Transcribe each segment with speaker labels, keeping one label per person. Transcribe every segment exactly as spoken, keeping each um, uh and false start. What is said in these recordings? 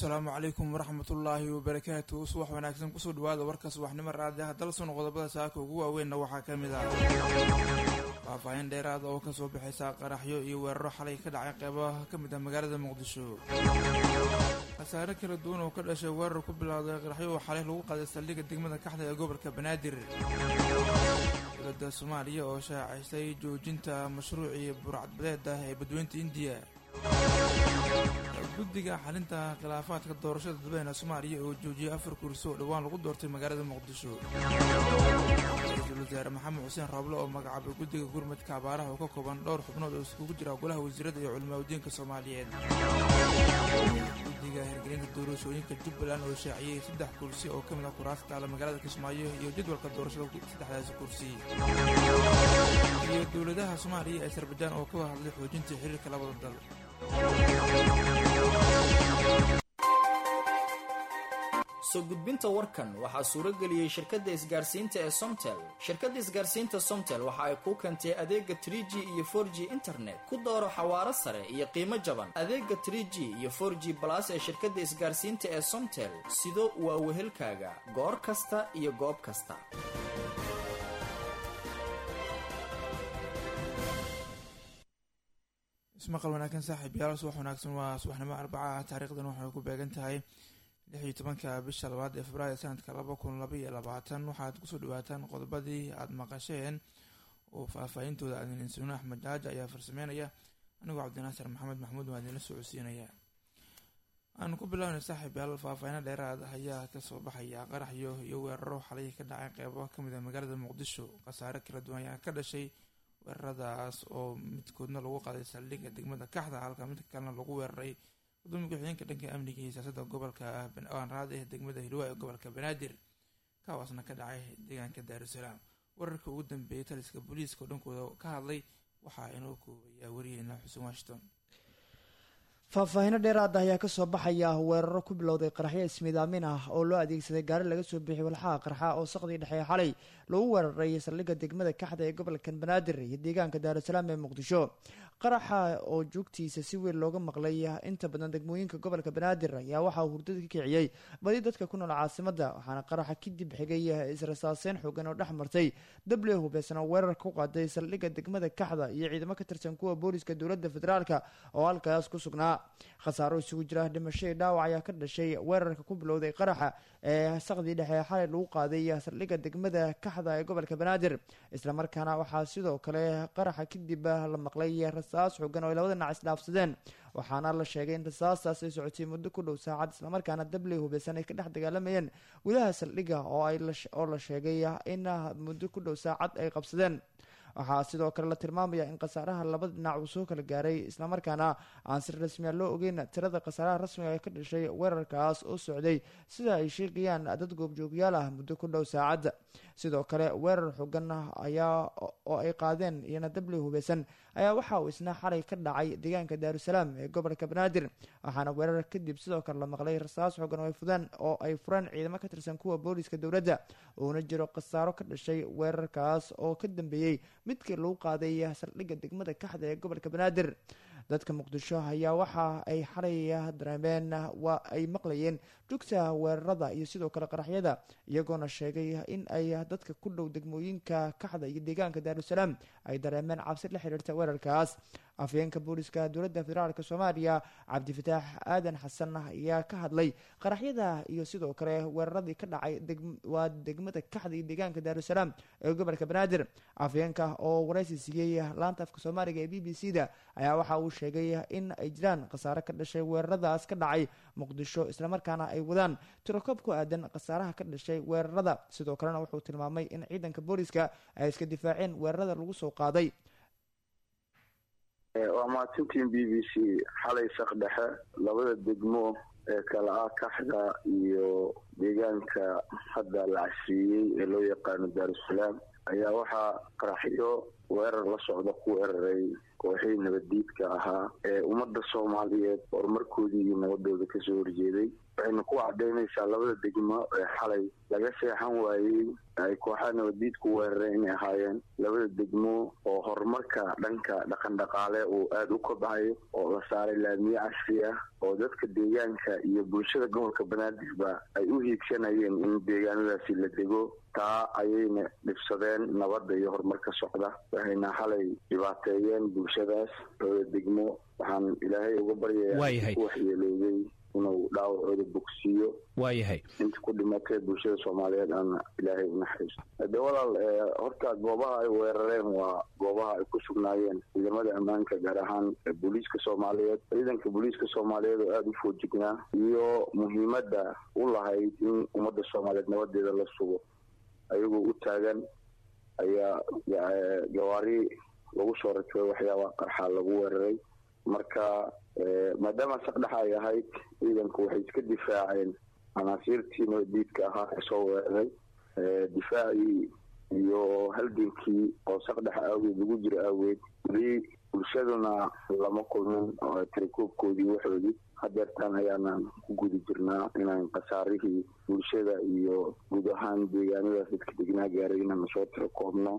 Speaker 1: السلام عليكم ورحمة الله وبركاته. صباح وناكسن كسو دواد وركس وحنمر رادها دلسون قضبada saaka ugu waaweyn waxa kamid ah faafaahin dheeraad oo ka soo bixaysa qaraxyo iyo weeraro xalay ka dhacay qaybaha kamid ah magaalada Muqdisho. Asaare kala duwan oo ka dhashay weerar ku bilowday qaraxyo xalay lagu qaaday saldhigga degmada Kaxda ee gobolka Banaadir. Dowladda Soomaaliya oo shaacisay joojinta mashruucii burcadbadeeda ee badweynta India. guddiga xalinta khilaafaadka doorashada dadweynaha Soomaaliya oo joojiyay afar kursi oo dhawaan lagu doortay magaalada Muqdisho. Ra'iisul Wasaare Maxamed Xuseen Roble oo magacaabay guddiga gurmadka abaaraha oo ka kooban dhowr xubnood oo iskugu jira golaha wasiirada iyo culimada Soomaaliyeed. guddiga hirgelinta doorashooyinka Jubbaland oo shaaciyay saddex kursi oo kamid ah kuraasta la magaalada Kismaayo iyo jadwalka doorashada saddexdaas kursi. iyo dowladaha Soomaaliya ee Azerbaijan oo ka hadlay xoojinta xiriirka labada dal.
Speaker 2: soo gudbinta warkan waxaa suuro geliyay shirkadda isgaarsiinta ee Somtel. Shirkadda isgaarsiinta Somtel waxa ay ku keentay adeega three G iyo four G internet ku dooro xawaare sare iyo qiimo jaban. Adeega three G iyo four G plus ee shirkadda isgaarsiinta ee Somtel sido waa wehelkaaga goor kasta iyo goob kasta.
Speaker 1: ismaqal wanaagsan saaxiibayaal subax wanaagsan waa subaxnimo arbaca taariikhdan waxay ku beegan tahay lix iyo tobanka bisha labaad ee Febraayo sanadka laba kun laba iyo labaatan. waxaad kusoo dhawaataan qodobadii aad maqasheen oo faahfaahintooda aadin sunan Axmed Jaaja ayaa farsameynaya anigoo Cabdinaasir Maxamed Maxmuud waa idin la socodsiinaya. aan ku bilaabnay saaxiibayaal faahfaahin dheeraad ayaa ka soo baxaya qaraxyo iyo weeraro xalay ka dhacay qaybo kamid ah magaalada Muqdisho. qasaare kala duwan ayaa ka dhashay weeraradaas oo midkoodna lagu qaaday saldhigga degmada Kaxda halka mid kalena lagu weeraray gudoomiye ku-xigeenka dhanka amniga iyo siyaasadda gobolka Banaadir ee degmada Hiirwa ee gobolka Banaadir kaasna ka dhacay deegaanka Daar es Salaam. wararka ugu dambeeyay taliska booliiska dhankooda ka hadlay waxa inuu koobaya wariyayna Xuseen Washington.
Speaker 3: faahfaahin dheeraad ah ayaa ka soo baxaya weeraro ku bilowday qaraxyo ismiidaamin ah oo loo adeegsaday gaari laga soo bixiyay walxaha qarxa oo saqdi dhexe xalay lagu weeraray saldhigga degmada Kaxda ee gobolka Banaadir iyo deegaanka Daar es Salaam ee Muqdisho. qaraxa oo joogtiisa si weyn looga maqlay inta badan degmooyinka gobolka Banaadir ayaa waxa uu hurdada ka kiciyay badi dadka ku nool caasimada, waxaana qaraxa kadib xigay israasaaseen xooggan oo dhex martay dable hubeysan oo weerar ku qaaday saldhigga degmada Kaxda iyo ciidamo ka tirsan kuwa booliska dowladda federaalka oo halkaas ku sugnaa. khasaaro isugu jira dhimasho iyo dhaawac ayaa ka dhashay weerarka ku bilowday qaraxa ee saqdi dhexe xalay lagu qaaday saldhigga degmada Kaxda ee gobolka Banaadir. isla markaana waxaa sidoo kale qaraxa kadib la maqlay rasaas xooggan oo labada dhinac isdhaafsadeen, waxaana la sheegay in rasaastaas ay socotay muddo ku dhow saacad, isla markaana dable hubeysan ay ka dhex dagaalamayeen gudaha saldhigga oo ay oo la sheegay in muddo ku dhow saacad ay qabsadeen. waxaa sidoo kale la tilmaamaya in khasaaraha labada dhinac uu soo kala gaaray, isla markaana aan si rasmi ah loo ogeyn tirada khasaaraha rasmiga ee ka dhashay weerarkaas oo socday sida ay sheegayaan dad goobjoogyaal ah muddo ku dhow saacad. sidoo kale weerar xooggan ayaa oo ay qaadeen iyana dable hubeysan ayaa waxa uu isna xalay ka dhacay deegaanka Daar es Salaam ee gobolka Banaadir, waxaana weerar kadib sidoo kale la maqlay rasaas xooggan oo ay fudaan oo ay furaan ciidamo ka tirsan kuwa booliska dowladda, uuna jiro khasaaro ka dhashay weerarkaas oo ka dambeeyay midkii lagu qaaday saldhigga degmada Kaxda ee gobolka Banaadir. dadka Muqdisho ayaa waxa ay xalay dareemeen waa ay maqlayeen dugta weerarada iyo sidoo kale qaraxyada, iyagoona sheegay in ay dadka ku dhow degmooyinka Kaxda iyo deegaanka Daar es Salaam ay dareemeen cabsi la xiriirta weerarkaas. afyeenka booliska dowladda federaalka Soomaaliya Cabdifataax Aadan Xasan ayaa ka hadlay qaraxyada iyo sidoo kale weeraradii ka dhacay waa degmada Kaxda iyo deegaanka Daar es Salaam ee gobolka Banaadir. afyeenka oo wareysi siiyay laanta afka Soomaaliga ee B B C da ayaa waxa uu sheegay in ay jiraan khasaare ka dhashay weeraradaas ka dhacay Muqdisho, isla markaana ay wadaan tirokoob ku aadan khasaaraha ka dhashay weerarada. sidoo kalena wuxuu tilmaamay in ciidanka booliska ay iska difaaceen weerarada lagu soo qaaday.
Speaker 4: waa maatintiin B B C xalay saq dhexe labada degmo ee kala ah Kaxda iyo deegaanka hadda la casriyey ee loo yaqaano Daar es Salaam ayaa waxaa qaraxyo weerar la socda ku weeraray kooxihii nabadiidka ahaa ee ummadda Soomaaliyeed horumarkoodii iyo nabadooda kasoo horjeeday. waxayna ku cadaynaysaa labada degmo ee xalay laga seexan waayey ay kooxaha nabadiidku weerareen inay ahaayeen labada degmo oo horumarka dhanka dhaqan dhaqaale uu aada u kobcayo oo la saaray laamiye casri ah oo dadka deegaanka iyo bulshada gobolka banaadirba ay u hiigsanayeen in deegaanadaasi la dego taa ayayna dhibsadeen nabadda iyo horumarka socda waxayna xalay dhibaateeyeen bulshadaas labada degmo waxaan ilaahay uga baryayaa ku waxyeeleeyey inuu dhaawacooda bogsiiyo
Speaker 5: waayahay
Speaker 4: inta ku dhimatay bulshada soomaaliyeed aana ilaahay u naxariisto hade walaal horta goobaha ay weerareen waa goobaha ay ku sugnaayeen ciidamada ammaanka gaar ahaan booliiska soomaaliyeed ciidanka booliiska soomaaliyeed oo aada u foojignaa iyo muhiimadda u lahayd in ummadda soomaaliyeed nabadeeda la sugo ayagoo u taagan ayaa gawaari lagu soo rakibay waxyaabaha qarxaa lagu weeraray marka maadaama saqdhexa ay ahayd ciidanku waxay iska difaaceen canaasiirtii nabadiidka ahaa ee soo weeraray difaacii iyo halgankii oo saqdhexa aageed lagu jiro aageed weli bulshaduna lama kulmin tirakoobkoodii waxoodii hadeertaan ayaanaan ku gudi jirnaa inaan khasaarihii bulshada iyo guud ahaan deegaanadaas dadka degnaa gaaray inaan soo tirakoobno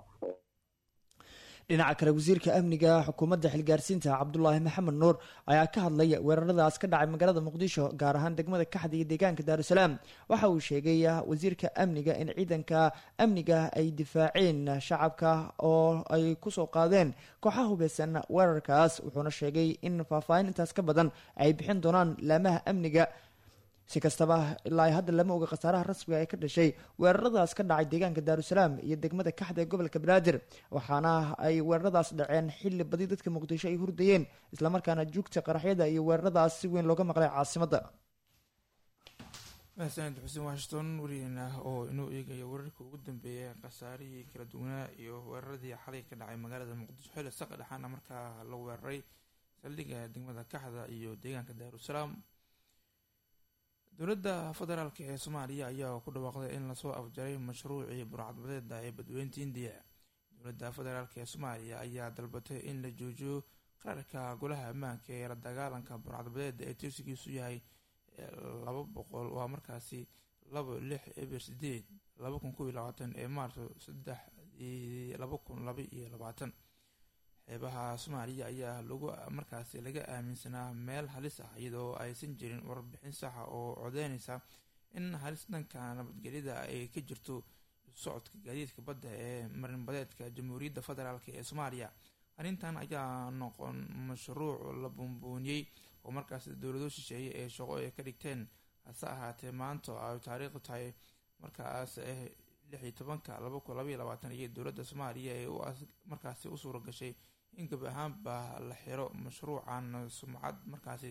Speaker 3: dhinaca kale wasiirka amniga xukuumadda xilgaarsiinta cabdulaahi maxamed nuur ayaa ka hadlay weeraradaas ka dhacay magaalada muqdisho gaar ahaan degmada kaxda iyo deegaanka daarusalaam waxa uu sheegay wasiirka amniga in ciidanka amniga ay difaaceen shacabka oo ay kusoo qaadeen kooxaha hubeysan weerarkaas wuxuuna sheegay in faahfaahin intaas ka badan ay bixin doonaan laamaha amniga si kastaba ilaa hadda lama oga khasaaraha rasmiga ee ka dhashay weeraradaas ka dhacay deegaanka daarusalaam iyo degmada kaxda ee gobolka banaadir waxaana ay weeraradaas dhaceen xilli badi dadka muqdisho ay hurdayeen islamarkaana joogta qaraxyada iyo weeraradaas si weyn looga maqlay caasimada.
Speaker 1: mahadsaned xuseen washington wariyeena oo inuu eegayo weerarka ugu dambeeyay khasaarihii kala duwanaa iyo weeraradii xalay ka dhacay magaalada muqdisho xilli saqa dhexaana markaa la weeraray saldhigga degmada kaxda iyo deegaanka daarusalaam. dowladda federaalk ee soomaaliya ayaa ku dhawaaqday in lasoo afjaray mashruucii burcadbadeeda ee badweynta indiya. dowladda federaalk ee soomaaliya ayaa dalbatay in la joojiyo qararka golaha ammaanka ee la dagaalanka burcadbadeeda ee tirsigiisu yahay laba boqol waa markaasi laba lix eber sideed laba kun kow iyo labaatan ee maarso saddex laba kun laba iyo labaatan. xeebaha soomaaliya ayaa lagu markaasi laga aaminsanaa meel halis ah iyadoo aysan jirin warbixin saxa oo codeynaysa in halis dhanka nabadgelyada ay ka jirto socodka gaadiidka badda ee marinbadeedka jamhuuriyadda federaalk ee soomaaliya. arrintan ayaa noqon mashruuc la buunbuuniyey oo markaasi dowlado shisheeye ee shaqo ay ka dhigteen hase ahaatee maanta ay taariikhdu tahay markaas lix iyo tobanka laba kun laba iyo labaatan iyo dowladda soomaaliya ee markaasi u suura gashay in gab ahaanba la xiro mashruucan sumcad markaasi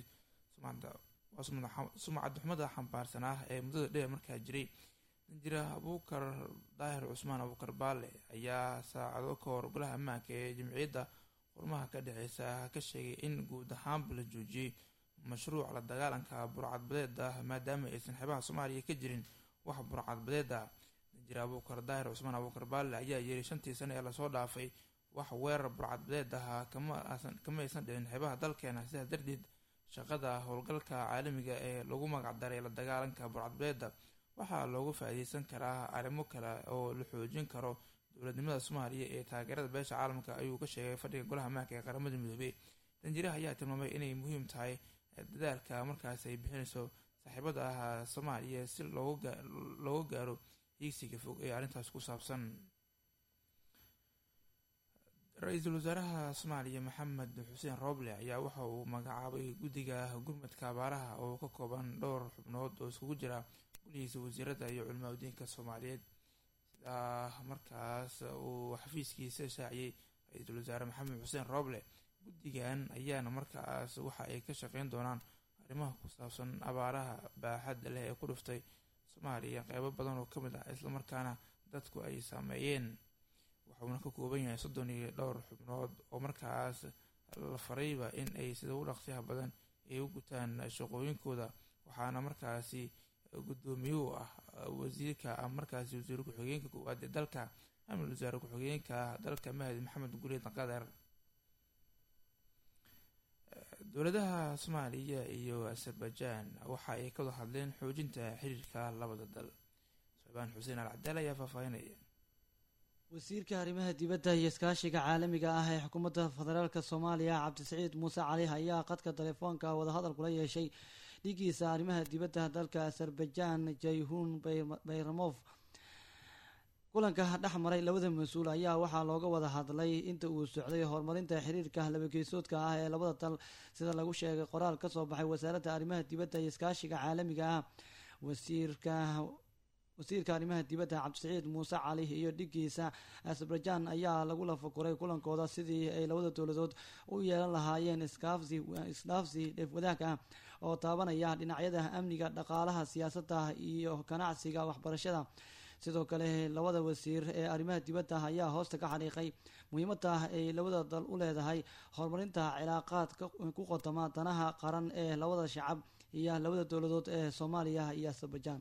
Speaker 1: sumcad xumada xambaarsan ah ee muddada dheer markaa jiray. danjira abuukar daahir cusmaan abuukar baale ayaa saacado ka hor golaha ammaanka ee jamciyadda qormaha ka dhexeysa ka sheegay in guud ahaanba la joojiyey mashruuc la dagaalanka burcadbadeeda maadaama aysan xeebaha soomaaliya ka jirin wax burcadbadeeda. danjira abuukar daahir cusmaan abuukar baale ayaa yiri shantii sane ee lasoo dhaafay wax weerar burcadbadeed ahaa kama aysan dhicin xeebaha dalkeena sidaas darteed shaqada howlgalka caalamiga ee lagu magac daray la dagaalanka burcadbadeeda waxaa loogu faa-iideysan karaa arrimo kale oo la xoojin karo dowladnimada soomaaliya ee taageerada beesha caalamka ayuu ka sheegay fadhiga golaha ammaanka ee qaramada midoobey. danjiraha ayaa tilmaamay inay muhiim tahay dadaalka markaasi ay bixinayso saaxiibada ah soomaaliya si looga gaaro hiigsiga fog ee arrintaas ku saabsan. ra-iisul wasaaraha soomaaliya maxamed xuseen rooble ayaa waxa uu magacaabay guddiga gurmadka abaaraha oo ka kooban dhowr xubnood oo iskugu jira golihiisa wasiirada iyo culimaa udiinka soomaaliyeed. sidaa markaas uu xafiiskiisa shaaciyey ra-iisul wasaare maxamed xuseen rooble guddigan ayaana markaas waxa ay ka shaqeyn doonaan arrimaha ku saabsan abaaraha baaxadda leh ee ku dhuftay soomaaliya qeybo badan oo kamid ah islamarkaana dadku ay saameeyeen. waxuuna ka kooban yahay soddon iyo dhowr xubnood oo markaas la farayba in ay sida u dhaqsiyaha badan ay u gutaan shaqooyinkooda waxaana markaasi gudoomiyuhu ah wasiirka markaasi wasiir ku-xigeenka koowaad ee dalka ama wasaare ku-xigeenka dalka mahdi maxamed guleed qadar. dowladaha soomaaliya iyo azerbaijan waxa ay ka wada hadleen xoojinta xiriirka labada dal. suxbaan xuseen alcadaal ayaa faahfaahinaya.
Speaker 5: wasiirka arrimaha dibadda iyo iskaashiga caalamiga ah ee xukuumadda federaalk soomaaliya cabdisaciid muuse cali ayaa qadka telefoonka wadahadal kula yeeshay dhigiisa arrimaha dibadda dalka azerbaijan jayhun bayramof. kulanka dhex maray labada mas-uul ayaa waxaa looga wada hadlay inta uu socday horumarinta xiriirka labageesoodka ah ee labada dal sida lagu sheegay qoraal kasoo baxay wasaaradda arrimaha dibadda iyo iskaashiga caalamiga ah. wasiirka wasiirka arrimaha dibadda cabdisaciid muuse cali iyo dhigiisa azerbaijan ayaa lagu lafakuray kulankooda sidii ay labada dowladood u yeelan lahaayeen iskaafsi isdhaafsi dheefwadaag ah oo taabanaya dhinacyada amniga, dhaqaalaha, siyaasadda iyo ganacsiga, waxbarashada. sidoo kale labada wasiir ee arrimaha dibadda ayaa hoosta ka xariiqay muhiimadda ay labada dal u leedahay horumarinta cilaaqaad ku qotoma danaha qaran ee labada shacab iyo labada dowladood ee soomaaliya iyo azerbaijan.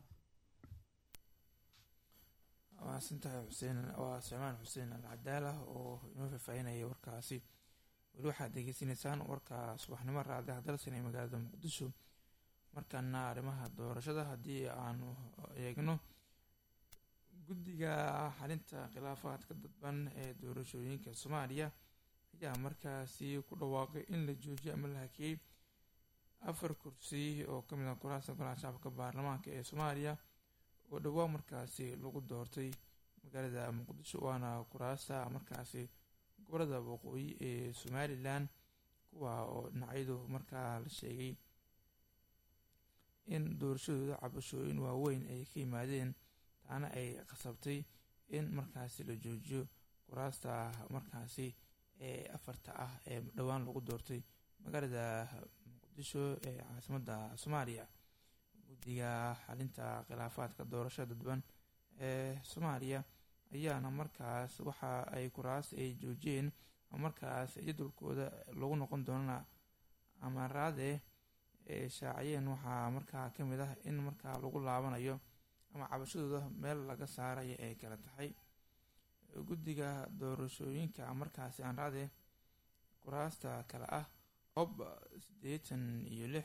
Speaker 1: waasantahay xuseen waa suxmaan xuseen alcadaala oo inoo faahfaahinaya warkaasi. weli waxaad degeysanaysaan warka subaxnimo raadiyaha dalsan ee magaalada muqdisho. markaana arrimaha doorashada haddii aanu eegno, guddiga xalinta khilaafaadka dadban ee doorashooyinka soomaaliya ayaa markaasi ku dhawaaqay in la joojiyo ama la hakiyey afar kursi oo kamid ah kuraasta golaha shacabka baarlamaanka ee soomaaliya oo dhawaa markaasi lagu doortay magaalada muqdisho, waana kuraasta markaasi gobolada waqooyi ee somalilan, kuwa oo dhinacyadu markaa la sheegay in doorashadooda cabashooyin waaweyn ay ka yimaadeen, taana ay qasabtay in markaasi la joojiyo kuraasta markaasi ee afarta ah ee dhowaan lagu doortay magaalada muqdisho ee caasimadda soomaaliya. guddiga xalinta khilaafaadka doorashada dadban ee soomaaliya ayaana markaas waxa ay kuraas ay joojiyeen markaas jadwalkooda lagu noqon doonana amaraade ee shaaciyeen. waxaa markaa kamid ah in markaa lagu laabanayo ama cabashadooda meel laga saarayo ay kala tahay. guddiga doorashooyinka markaasi anraade kuraasta kale ah hob siddeetan iyo lix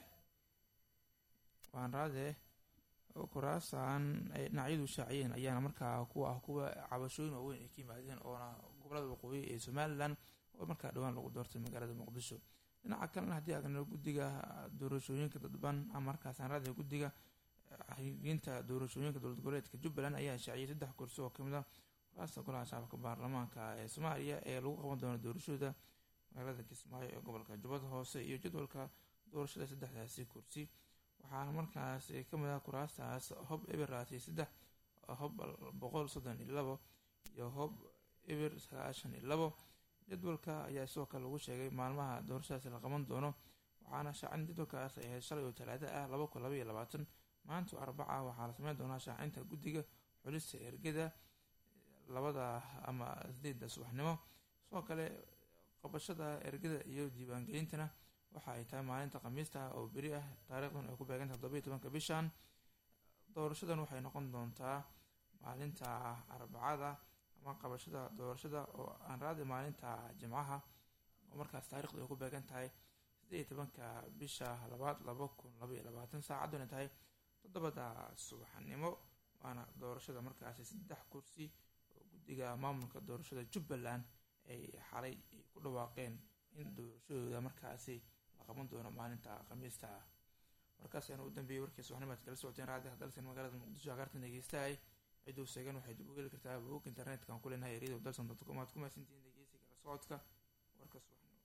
Speaker 1: waanraade kuraastan ay dhinacyadu shaaciyeen ayaana markaa kuwa ah kuwa cabashooyin waaweyn ay ka yimaadeen, oona gobolada waqooyi ee somalilan oo markaa dhowaan lagu doortay magaalada muqdisho. dhinaca kalena haddii aagno guddiga doorashooyinka dadban ama markaas anraade guddiga xiriirinta doorashooyinka dowlad goboleedka jubbaland ayaa shaaciyay saddex kursi oo kamid ah kuraasta golaha shacabka baarlamaanka ee soomaaliya ee lagu qaban doono doorashooda magaalada kismaayo ee gobolka jubbada hoose iyo jadwalka doorashada saddexdaasi kursi. waxaana markaas kamid ah kuraastaas hob eber labaatan iyo saddex, hob boqol soddon iyo labo iyo hob eber sagaashan iyo labo. jadwalka ayaa sidoo kale lagu sheegay maalmaha doorashadaasi la qaban doono, waxaana shaacin jadwalkaas ay ahayd shalay oo talaado ah laba kun laba iyo labaatan. maanta arbaca waxaa la sameyn doonaa shaacinta guddiga xulista ergada labada ama sideedda subaxnimo. sidoo kale qabashada ergada iyo diiwaangelintana waxa ay tahay maalinta khamiista oo beri ah, taariikhdan ay ku beegan tahay toddoba iyo tobanka bishan. doorashadan waxay noqon doontaa maalinta arbacada ama qabashada doorashada oo aan raadi maalinta jimcaha oo markaas taariikhdu ay ku beegan tahay siddeed iyo tobanka bisha labaad laba kun laba iyo labaatan. saacaduna tahay toddobada subaxnimo, waana doorashada markaasi saddex kursi oo guddiga maamulka doorashada jubbaland ay xalay ku dhawaaqeen in doorashadooda markaasi la qaban doono maalinta khamiista ah. markaas ayaan u dambeeyey warkii subaxnimo aad kala socoteen raadiyaha dalsan magaalada muqdisho. agaartan dhegeystahay ciduu seegan waxay dib u heli kartaa bog internetka aan ku leenahay radio dalsan dot com. aad ku mahadsantihiin dhegeysiga la socodka warka subaxnimo.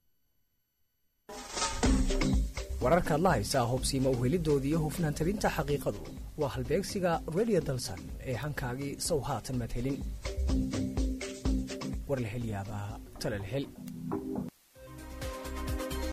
Speaker 6: wararka aad la haysaa hubsiima u helidoodii iyo hufnaan tabinta xaqiiqadu waa halbeegsiga radio dalsan ee hankaagii sow haatan maad helin. war la hel yaabaa tala la hel.